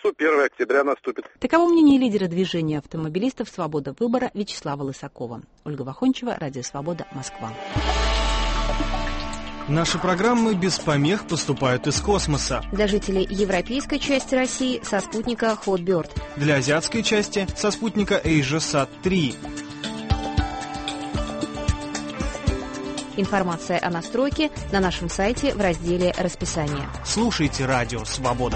носу, 1 октября наступит. Таково мнение лидера движения автомобилистов «Свобода выбора» Вячеслава Лысакова. Ольга Вахончева, Радио Свобода, Москва. Наши программы без помех поступают из космоса. Для жителей европейской части России со спутника Hotbird. Для азиатской части со спутника AsiaSat-3. Информация о настройке на нашем сайте в разделе «Расписание». Слушайте Радио Свобода.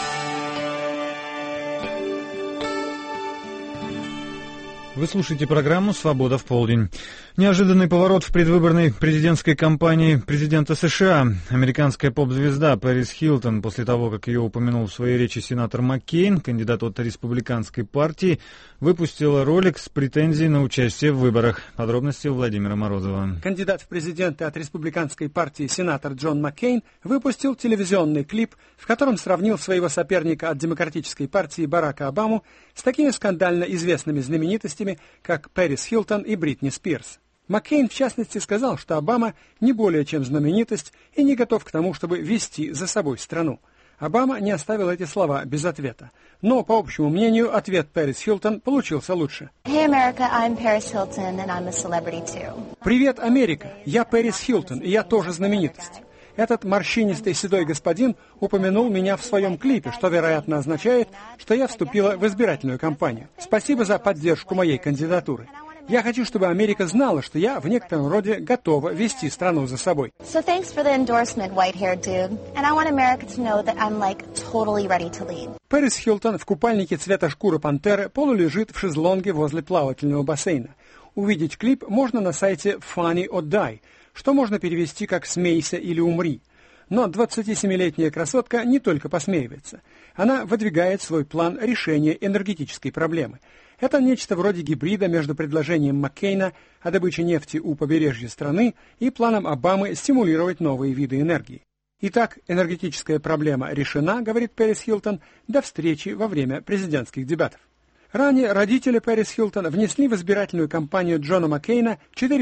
Вы слушаете программу «Свобода в полдень». Неожиданный поворот в предвыборной президентской кампании президента США. Американская поп-звезда Пэрис Хилтон, после того, как ее упомянул в своей речи сенатор Маккейн, кандидат от республиканской партии, выпустила ролик с претензией на участие в выборах. Подробности у Владимира Морозова. Кандидат в президенты от республиканской партии сенатор Джон Маккейн выпустил телевизионный клип, в котором сравнил своего соперника от демократической партии Барака Обаму с такими скандально известными знаменитостями, как Пэрис Хилтон и Бритни Спирс. Маккейн, в частности, сказал, что Обама не более чем знаменитость и не готов к тому, чтобы вести за собой страну. Обама не оставил эти слова без ответа. Но, по общему мнению, ответ Пэрис Хилтон получился лучше. Hey, America, I'm Paris Hilton, and I'm a celebrity too. Привет, Америка! Я Пэрис Хилтон, и я тоже знаменитость. Этот морщинистый седой господин упомянул меня в своем клипе, что, вероятно, означает, что я вступила в избирательную кампанию. Спасибо за поддержку моей кандидатуры. Я хочу, чтобы Америка знала, что я в некотором роде готова вести страну за собой. So thanks for the endorsement, white-haired dude. And I want America to know that I'm like totally ready to lead. Пэрис Хилтон в купальнике цвета шкуры пантеры полулежит в шезлонге возле плавательного бассейна. Увидеть клип можно на сайте Funny or Die, что можно перевести как «смейся или умри». Но 27-летняя красотка не только посмеивается. Она выдвигает свой план решения энергетической проблемы. Это нечто вроде гибрида между предложением Маккейна о добыче нефти у побережья страны и планом Обамы стимулировать новые виды энергии. Итак, энергетическая проблема решена, говорит Пэрис Хилтон, до встречи во время президентских дебатов. Ранее родители Пэрис Хилтон внесли в избирательную кампанию Джона Маккейна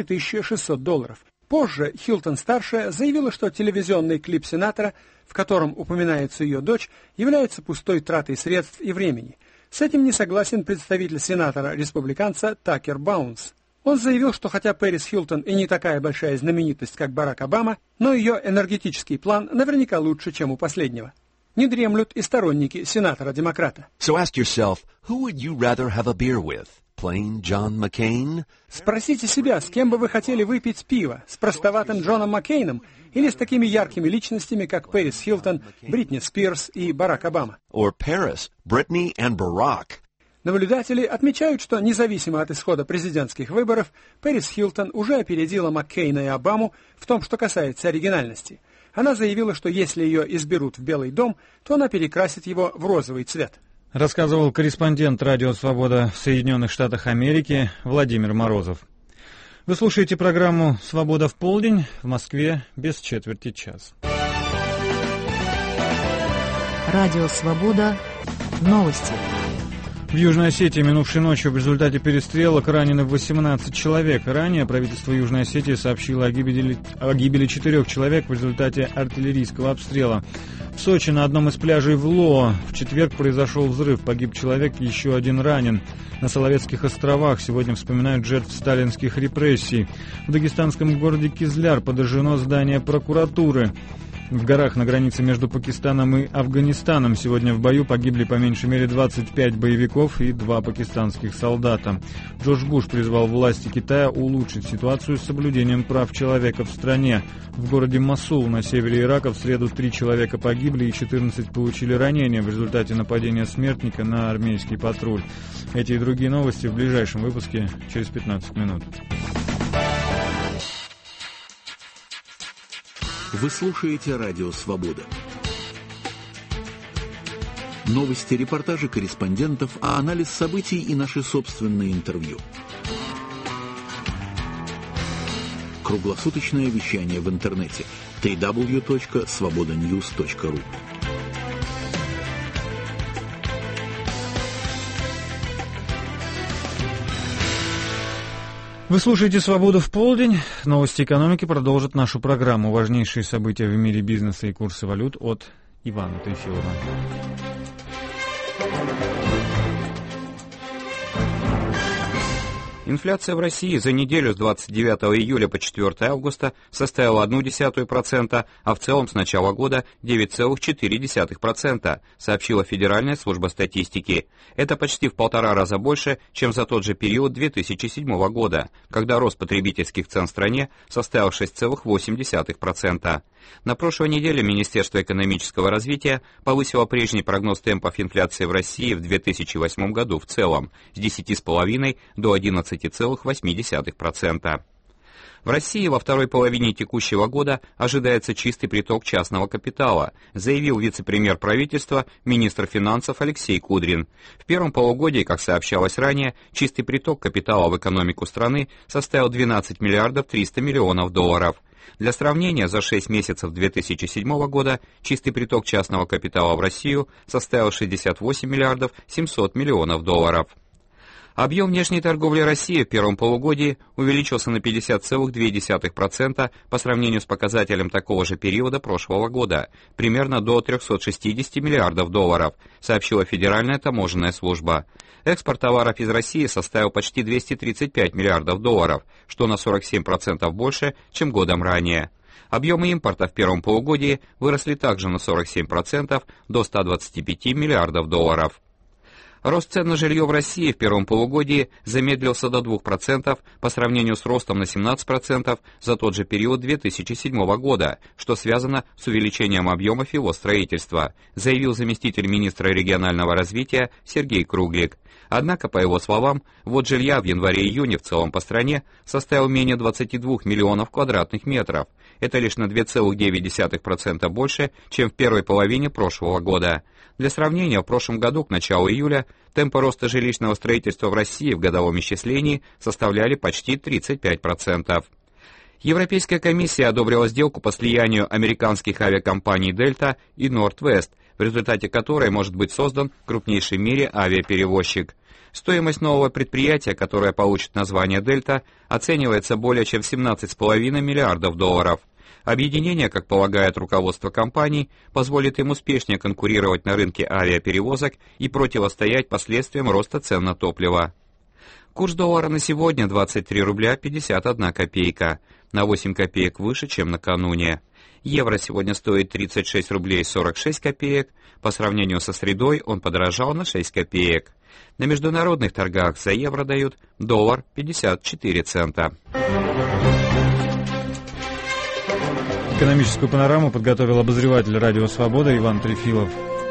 $4600. Позже Хилтон-старшая заявила, что телевизионный клип сенатора, в котором упоминается ее дочь, является пустой тратой средств и времени. С этим не согласен представитель сенатора-республиканца Такер Баунс. Он заявил, что хотя Пэрис Хилтон и не такая большая знаменитость, как Барак Обама, но ее энергетический план наверняка лучше, чем у последнего. Не дремлют и сторонники сенатора-демократа. So ask yourself, who would you rather have a beer with? Plain John McCain? Спросите себя, с кем бы вы хотели выпить пиво? С простоватым Джоном Маккейном или с такими яркими личностями, как Пэрис Хилтон, Бритни Спирс и Барак Обама? Or Paris, Brittany and Barack? Наблюдатели отмечают, что независимо от исхода президентских выборов, Пэрис Хилтон уже опередила Маккейна и Обаму в том, что касается оригинальности. Она заявила, что если ее изберут в Белый дом, то она перекрасит его в розовый цвет. Рассказывал корреспондент Радио Свобода в Соединенных Штатах Америки Владимир Морозов. Вы слушаете программу «Свобода в полдень» в Москве без четверти час. Радио Свобода. Новости. В Южной Осетии минувшей ночью в результате перестрелок ранены 18 человек. Ранее правительство Южной Осетии сообщило о гибели 4 человек в результате артиллерийского обстрела. В Сочи на одном из пляжей Влоо в четверг произошел взрыв. Погиб человек, еще один ранен. На Соловецких островах сегодня вспоминают жертв сталинских репрессий. В дагестанском городе Кизляр подожжено здание прокуратуры. В горах на границе между Пакистаном и Афганистаном сегодня в бою погибли по меньшей мере 25 боевиков и 2 пакистанских солдата. Джордж Буш призвал власти Китая улучшить ситуацию с соблюдением прав человека в стране. В городе Мосул на севере Ирака в среду 3 человека погибли и 14 получили ранения в результате нападения смертника на армейский патруль. Эти и другие новости в ближайшем выпуске через 15 минут. Вы слушаете Радио Свобода. Новости, репортажи корреспондентов, а анализ событий и наши собственные интервью. Круглосуточное вещание в интернете www.svobodanews.ru. Вы слушаете «Свободу в полдень». Новости экономики продолжат нашу программу. Важнейшие события в мире бизнеса и курсы валют от Ивана Трефилова. Инфляция в России за неделю с 29 июля по 4 августа составила 0,1%, а в целом с начала года 9,4%, сообщила Федеральная служба статистики. Это почти в 1,5 раза больше, чем за тот же период 2007 года, когда рост потребительских цен в стране составил 6,8%. На прошлой неделе Министерство экономического развития повысило прежний прогноз темпов инфляции в России в 2008 году в целом с 10,5 до 11,8%. В России во второй половине текущего года ожидается чистый приток частного капитала, заявил вице-премьер правительства, министр финансов Алексей Кудрин. В первом полугодии, как сообщалось ранее, чистый приток капитала в экономику страны составил 12 миллиардов 300 миллионов долларов. Для сравнения, за 6 месяцев 2007 года чистый приток частного капитала в Россию составил 68 миллиардов 700 миллионов долларов. Объем внешней торговли России в первом полугодии увеличился на 50,2% по сравнению с показателем такого же периода прошлого года, примерно до 360 миллиардов долларов, сообщила Федеральная таможенная служба. Экспорт товаров из России составил почти 235 миллиардов долларов, что на 47% больше, чем годом ранее. Объемы импорта в первом полугодии выросли также на 47% до 125 миллиардов долларов. Рост цен на жилье в России в первом полугодии замедлился до 2% по сравнению с ростом на 17% за тот же период 2007 года, что связано с увеличением объемов его строительства, заявил заместитель министра регионального развития Сергей Круглик. Однако, по его словам, ввод жилья в январе-июне в целом по стране составил менее 22 миллионов квадратных метров. Это лишь на 2,9% больше, чем в первой половине прошлого года. Для сравнения, в прошлом году к началу июля темпы роста жилищного строительства в России в годовом исчислении составляли почти 35%. Европейская комиссия одобрила сделку по слиянию американских авиакомпаний «Дельта» и «Норд-Вест», в результате которой может быть создан крупнейший в мире авиаперевозчик. Стоимость нового предприятия, которое получит название «Дельта», оценивается более чем в 17,5 миллиардов долларов. Объединение, как полагает руководство компаний, позволит им успешнее конкурировать на рынке авиаперевозок и противостоять последствиям роста цен на топливо. Курс доллара на сегодня 23 рубля 51 копейка, на 8 копеек выше, чем накануне. Евро сегодня стоит 36 рублей 46 копеек, по сравнению со средой он подорожал на 6 копеек. На международных торгах за евро дают доллар 54 цента. Экономическую панораму подготовил обозреватель «Радио Свобода» Иван Трефилов.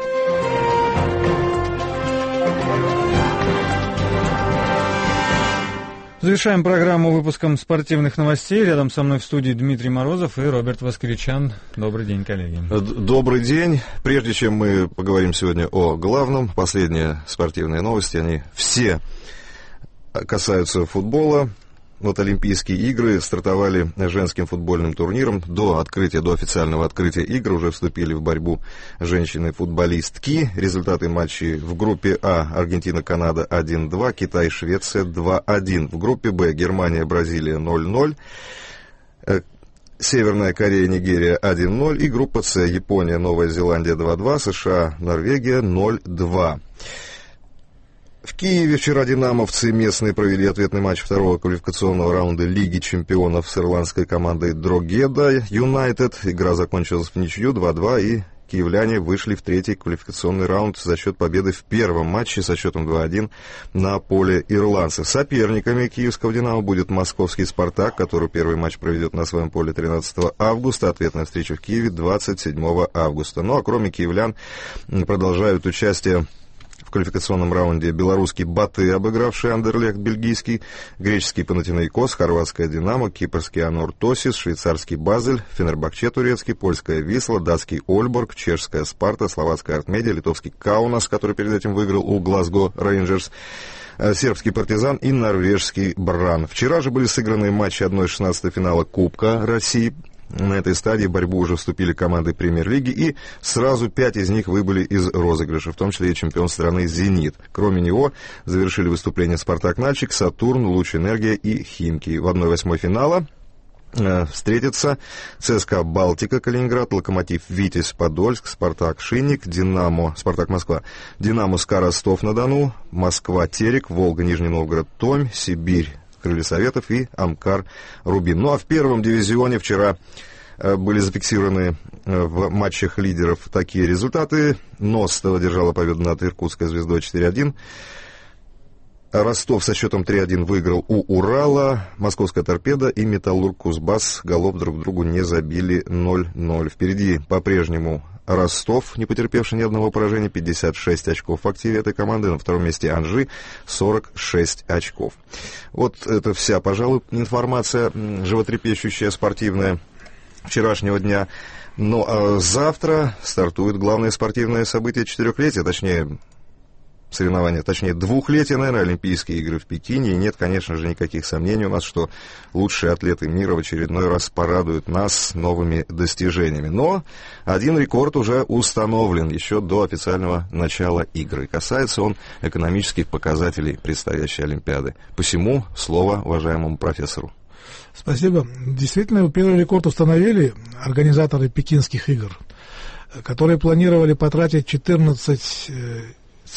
Завершаем программу выпуском спортивных новостей. Рядом со мной в студии Дмитрий Морозов и Роберт Воскричан. Добрый день, коллеги. Добрый день. Прежде чем мы поговорим сегодня о главном, последние спортивные новости, они все касаются футбола. Вот Олимпийские игры стартовали женским футбольным турниром. До официального открытия игр уже вступили в борьбу женщины-футболистки. Результаты матчей в группе А: Аргентина-Канада 1-2, Китай-Швеция 2-1. В группе Б: Германия-Бразилия 0-0. Северная Корея, Нигерия 1-0. И группа С: Япония, Новая Зеландия 2-2, США, Норвегия 0-2. В Киеве вчера динамовцы местные провели ответный матч второго квалификационного раунда Лиги чемпионов с ирландской командой Дрогеда Юнайтед. Игра закончилась в ничью 2-2, и киевляне вышли в третий квалификационный раунд за счет победы в первом матче со счетом 2-1 на поле ирландцев. Соперниками киевского «Динамо» будет московский «Спартак», который первый матч проведет на своем поле 13 августа. Ответная встреча в Киеве 27 августа. Ну а кроме киевлян продолжают участие в квалификационном раунде белорусский «Баты», обыгравший Андерлехт бельгийский, греческий «Панатинаикос», хорватская «Динамо», кипрский «Анор Тосис», швейцарский «Базель», Фенербахче турецкий, польская «Висла», датский «Ольборг», чешская «Спарта», словацкая «Артмедия», литовский «Каунас», который перед этим выиграл у «Глазго Рейнджерс», сербский «Партизан» и норвежский «Бран». Вчера же были сыграны матчи 1/16 финала Кубка России. На этой стадии в борьбу уже вступили команды премьер-лиги, и сразу 5 из них выбыли из розыгрыша, в том числе и чемпион страны «Зенит». Кроме него завершили выступление «Спартак» Нальчик, «Сатурн», «Луч Энергия» и «Химки». В 1/8 финала встретятся ЦСКА «Балтика» Калининград, «Локомотив» Витязь Подольск, «Спартак» Шинник, «Динамо» Спартак Москва, «Динамо» СКА Ростов-на-Дону, Москва Терек, Волга Нижний Новгород Томь, Сибирь Крылья Советов и Амкар Рубин. Ну а в первом дивизионе вчера были зафиксированы в матчах лидеров такие результаты. Ностова одержала победу над Иркутской «Звездой» 4-1. Ростов со счетом 3-1 выиграл у Урала. Московская «Торпеда» и «Металлург» Кузбасс голов друг другу не забили 0-0. Впереди по-прежнему Ростов, не потерпевший ни одного поражения, 56 очков в активе этой команды. На втором месте Анжи, 46 очков. Вот это вся, пожалуй, информация животрепещущая, спортивная вчерашнего дня. Ну а завтра стартует главное спортивное событие четырехлетия, точнее двухлетия, наверное, Олимпийские игры в Пекине. И нет, конечно же, никаких сомнений у нас, что лучшие атлеты мира в очередной раз порадуют нас новыми достижениями. Но один рекорд уже установлен еще до официального начала игр. И касается он экономических показателей предстоящей Олимпиады. Посему слово уважаемому профессору. Спасибо. Действительно, первый рекорд установили организаторы пекинских игр, которые планировали потратить 14,3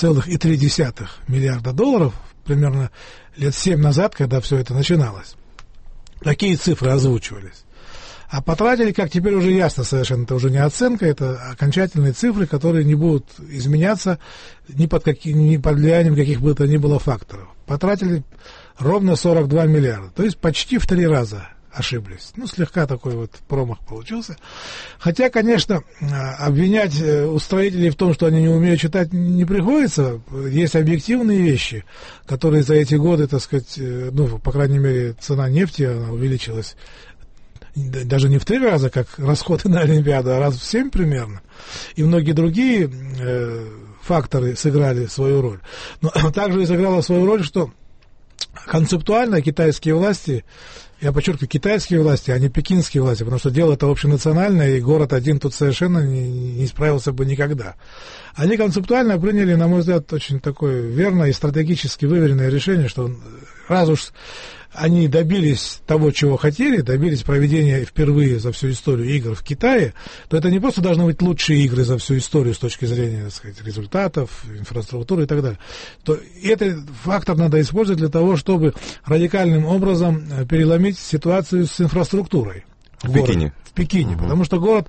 миллиарда долларов, примерно лет 7 назад, когда все это начиналось. Такие цифры озвучивались. А потратили, как теперь уже ясно совершенно, это уже не оценка, это окончательные цифры, которые не будут изменяться ни под влиянием каких бы то ни было факторов. Потратили ровно 42 миллиарда, то есть почти в 3 раза ошиблись. Ну, слегка такой вот промах получился. Хотя, конечно, обвинять устроителей в том, что они не умеют читать, не приходится. Есть объективные вещи, которые за эти годы, так сказать, ну, по крайней мере, цена нефти она увеличилась даже не в 3 раза, как расходы на Олимпиаду, а раз в 7 примерно. И многие другие факторы сыграли свою роль. Но также и сыграла свою роль, что концептуально китайские власти, я подчеркиваю, китайские власти, а не пекинские власти, потому что дело это общенациональное, и город один тут совершенно не справился бы никогда. Они концептуально приняли, на мой взгляд, очень такое верное и стратегически выверенное решение, что раз уж они добились того, чего хотели, добились проведения впервые за всю историю игр в Китае, то это не просто должны быть лучшие игры за всю историю с точки зрения, так сказать, результатов, инфраструктуры и так далее. То этот фактор надо использовать для того, чтобы радикальным образом переломить ситуацию с инфраструктурой. В Пекине, потому что город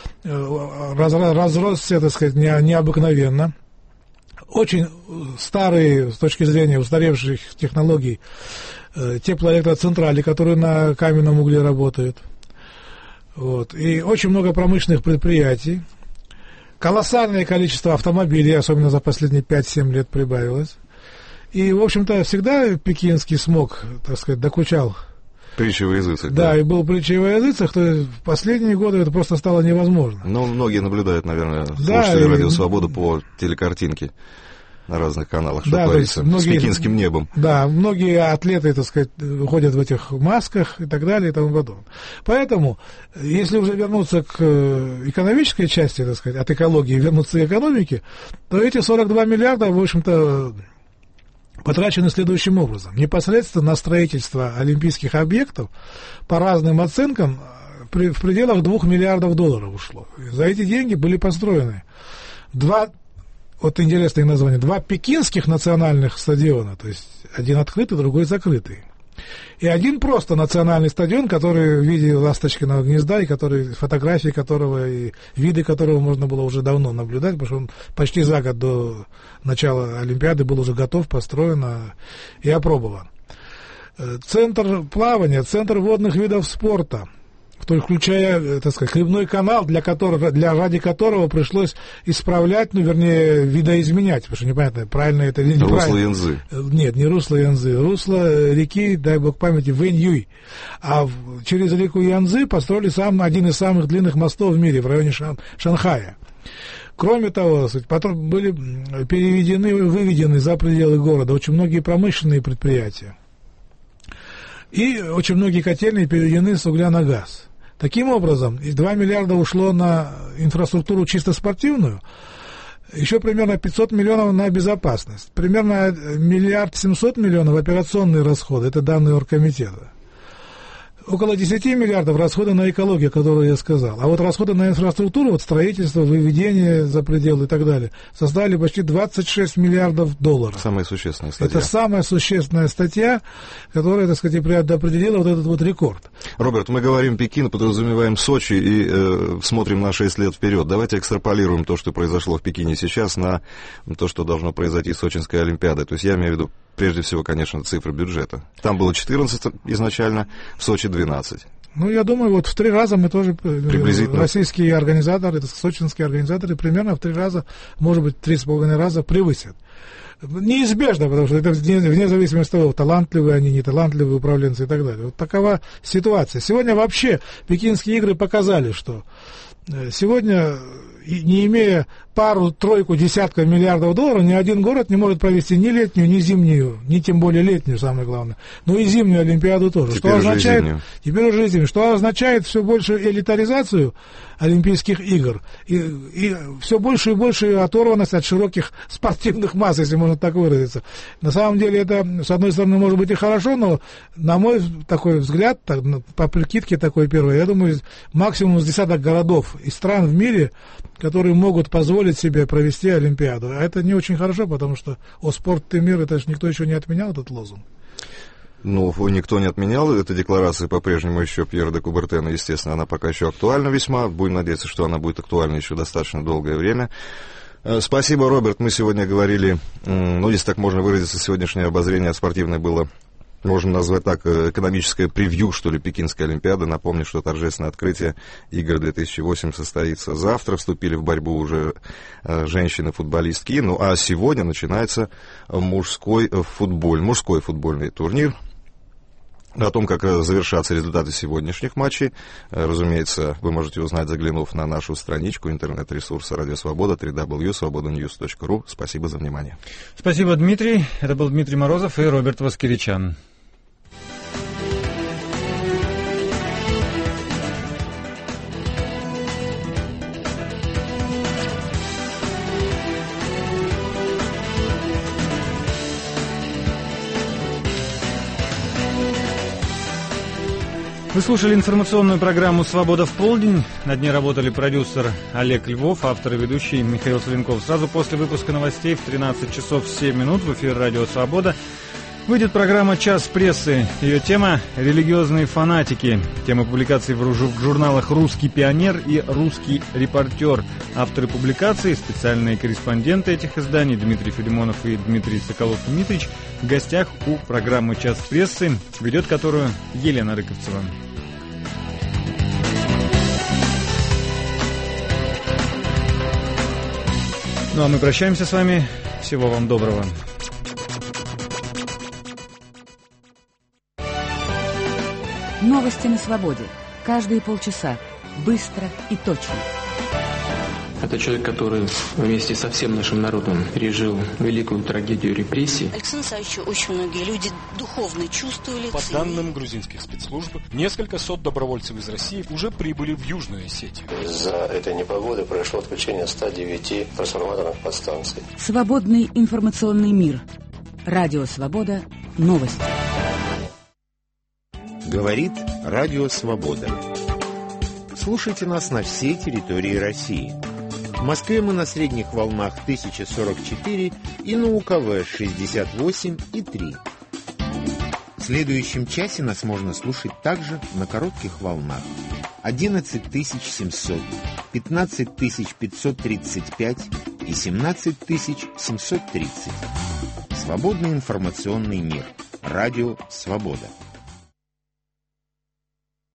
разросся, так сказать, необыкновенно. Очень старые, с точки зрения устаревших технологий, теплоэлектроцентрали, которые на каменном угле работают. Вот. И очень много промышленных предприятий. Колоссальное количество автомобилей, особенно за последние 5-7 лет, прибавилось. И, в общем-то, всегда пекинский смог, так сказать, докучал. Притча во языцах. Да, и был притчей во языцах, то в последние годы это просто стало невозможно. Но многие наблюдают, наверное, слушатели «Радио Свобода» по телекартинке на разных каналах, что творится с пекинским небом. Да, многие атлеты, так сказать, ходят в этих масках и так далее и тому подобное. Поэтому, если уже вернуться к экономической части, так сказать, от экологии вернуться к экономике, то эти 42 миллиарда, в общем-то, потрачены следующим образом. Непосредственно на строительство олимпийских объектов по разным оценкам в пределах 2 миллиардов долларов ушло. За эти деньги были построены вот интересное название, 2 пекинских национальных стадиона, то есть один открытый, другой закрытый. И один просто национальный стадион, который в виде ласточкиного гнезда, и фотографии которого и виды которого можно было уже давно наблюдать, потому что он почти за год до начала Олимпиады был уже готов, построен и опробован. Центр плавания, центр водных видов спорта, включая, так сказать, хлебной канал, ради которого пришлось исправлять, видоизменять, потому что непонятно, правильно это или неправильно. Русло Янзы. Нет, не русло Янзы, русло реки, дай бог памяти, Вэньюй. А через реку Янзы построили один из самых длинных мостов в мире в районе Шанхая. Кроме того, потом были выведены за пределы города очень многие промышленные предприятия. И очень многие котельные переведены с угля на газ. Таким образом, 2 миллиарда ушло на инфраструктуру чисто спортивную, еще примерно 500 миллионов на безопасность, примерно 1 700 000 000 операционные расходы, это данные оргкомитета. около 10 миллиардов расходы на экологию, которую я сказал. А вот расходы на инфраструктуру, вот строительство, выведение за пределы и так далее, составили почти 26 миллиардов долларов. Самая существенная статья. Это самая существенная статья, которая, так сказать, определила вот этот вот рекорд. Роберт, мы говорим Пекин, подразумеваем Сочи и смотрим на 6 лет вперед. Давайте экстраполируем то, что произошло в Пекине сейчас, на то, что должно произойти с Сочинской Олимпиадой. То есть я имею в виду, прежде всего, конечно, цифры бюджета. Там было 14 изначально, в Сочи 12. Ну, я думаю, вот в 3 раза мы тоже, российские организаторы, сочинские организаторы, примерно в 3 раза, может быть, 3,5 раза превысят. Неизбежно, потому что это вне зависимости от того, талантливые они, неталантливые управленцы и так далее. Вот такова ситуация. Сегодня вообще Пекинские игры показали, что сегодня, не имея пару-тройку десятков миллиардов долларов, ни один город не может провести ни летнюю, ни зимнюю, ни тем более летнюю, самое главное, но и зимнюю Олимпиаду тоже. Теперь уже зимнюю. Что означает все большую элитаризацию Олимпийских игр и все больше и больше оторванность от широких спортивных масс, если можно так выразиться. На самом деле это, с одной стороны, может быть и хорошо, но, на мой такой взгляд, по прикидке такой первой, я думаю, максимум с десяток городов и стран в мире, которые могут позволить себе провести Олимпиаду. А это не очень хорошо, потому что «О спорт, ты мир», это же никто еще не отменял этот лозунг. Ну, никто не отменял. Эта декларация по-прежнему еще Пьера де Кубертена, естественно, она пока еще актуальна весьма. Будем надеяться, что она будет актуальна еще достаточно долгое время. Спасибо, Роберт. Мы сегодня говорили, если так можно выразиться, сегодняшнее обозрение спортивное было, можем назвать так, экономическое превью, что ли, Пекинской Олимпиады. Напомню, что торжественное открытие игр 2008 состоится завтра. Вступили в борьбу уже женщины-футболистки. Ну, а сегодня начинается мужской футбольный турнир. О том, как завершатся результаты сегодняшних матчей, разумеется, вы можете узнать, заглянув на нашу страничку интернет-ресурса «Радио Свобода» www.svobodanews.ru. Спасибо за внимание. Спасибо, Дмитрий. Это был Дмитрий Морозов и Роберт Воскиричан. Вы слушали информационную программу «Свобода в полдень». Над ней работали продюсер Олег Львов, автор и ведущий Михаил Савенков. Сразу после выпуска новостей в 13 часов 7 минут в эфир «Радио Свобода» выйдет программа «Час прессы». Ее тема – «Религиозные фанатики». Тема публикаций в журналах «Русский пионер» и «Русский репортер». Авторы публикаций, специальные корреспонденты этих изданий Дмитрий Филимонов и Дмитрий Соколов-Дмитрич в гостях у программы «Час прессы», ведет которую Елена Рыковцева. Ну а мы прощаемся с вами. Всего вам доброго. Новости на свободе. Каждые полчаса. Быстро и точно. Это человек, который вместе со всем нашим народом пережил великую трагедию репрессий. Александр Александрович, очень многие люди духовно чувствовали. По данным грузинских спецслужб, несколько сот добровольцев из России уже прибыли в Южную Осетию. Из-за этой непогоды произошло отключение 109 трансформаторных подстанций. Свободный информационный мир. Радио Свобода. Новости. Говорит Радио Свобода. Слушайте нас на всей территории России. В Москве мы на средних волнах 1044 и на УКВ 68,3. В следующем часе нас можно слушать также на коротких волнах 11700, 15535 и 17730. Свободный информационный мир. Радио Свобода.